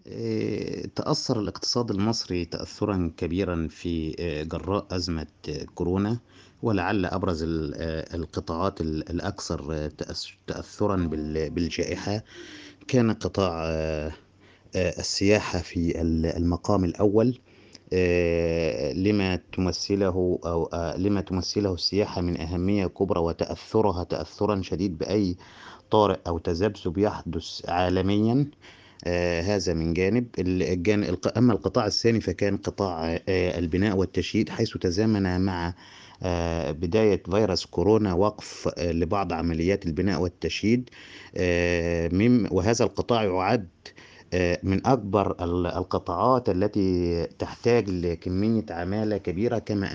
تأثر الاقتصاد المصري تأثرا كبيرا في جراء أزمة كورونا. ولعل أبرز القطاعات الأكثر تأثرا بالجائحة كان قطاع السياحة في المقام الأول. لما تمثله السياحة من أهمية كبرى، وتأثرها تأثرا شديد بأي طارئ أو تذبذب يحدث عالميا. هذا من جانب أما القطاع الثاني فكان قطاع البناء والتشييد، حيث تزامن مع بداية فيروس كورونا وقف لبعض عمليات البناء والتشييد. وهذا القطاع يعد من أكبر القطاعات التي تحتاج لكمية عمالة كبيرة،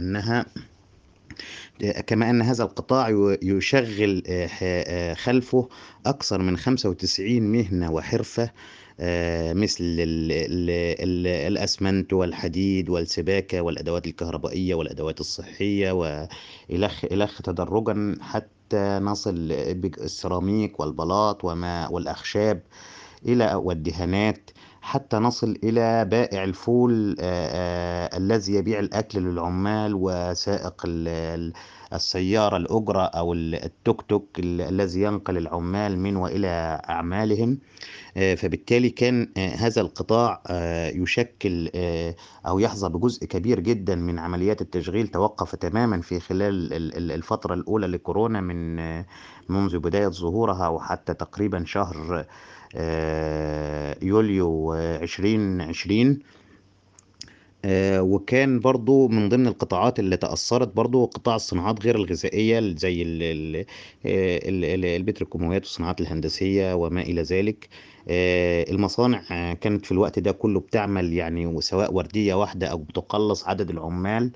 كما أن هذا القطاع يشغل خلفه أكثر من 95 مهنة وحرفة، مثل الأسمنت والحديد والسباكة والأدوات الكهربائية والأدوات الصحية، وإلخ تدرجا حتى نصل بالسيراميك والبلاط والأخشاب والدهانات، حتى نصل إلى بائع الفول الذي يبيع الأكل للعمال، وسائق السيارة الأجرة أو التوك توك الذي ينقل العمال من وإلى أعمالهم. فبالتالي كان هذا القطاع يشكل أو يحظى بجزء كبير جدا من عمليات التشغيل. توقف تماما في خلال الفترة الأولى لكورونا، منذ بداية ظهورها وحتى تقريبا شهر يوليو 2020. وكان برضو من ضمن القطاعات اللي تأثرت برضو قطاع الصناعات غير الغذائية، زي البتروكيماويات والصناعات الهندسية وما إلى ذلك. المصانع كانت في الوقت ده كله بتعمل يعني، وسواء وردية واحدة أو بتقلص عدد العمال.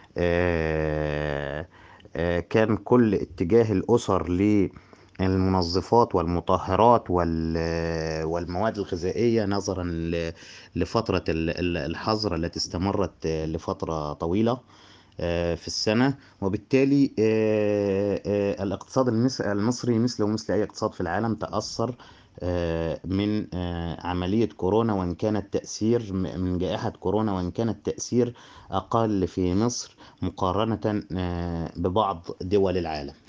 آه، كان كل اتجاه الأسر للمنظفات والمطهرات والمواد الغذائية، نظرا لفترة الحظر التي استمرت لفترة طويلة في السنة. وبالتالي الاقتصاد المصري مثله مثل أي اقتصاد في العالم تأثر من عملية كورونا، وإن كان التأثير من جائحة كورونا، وإن كان التأثير أقل في مصر مقارنة ببعض دول العالم.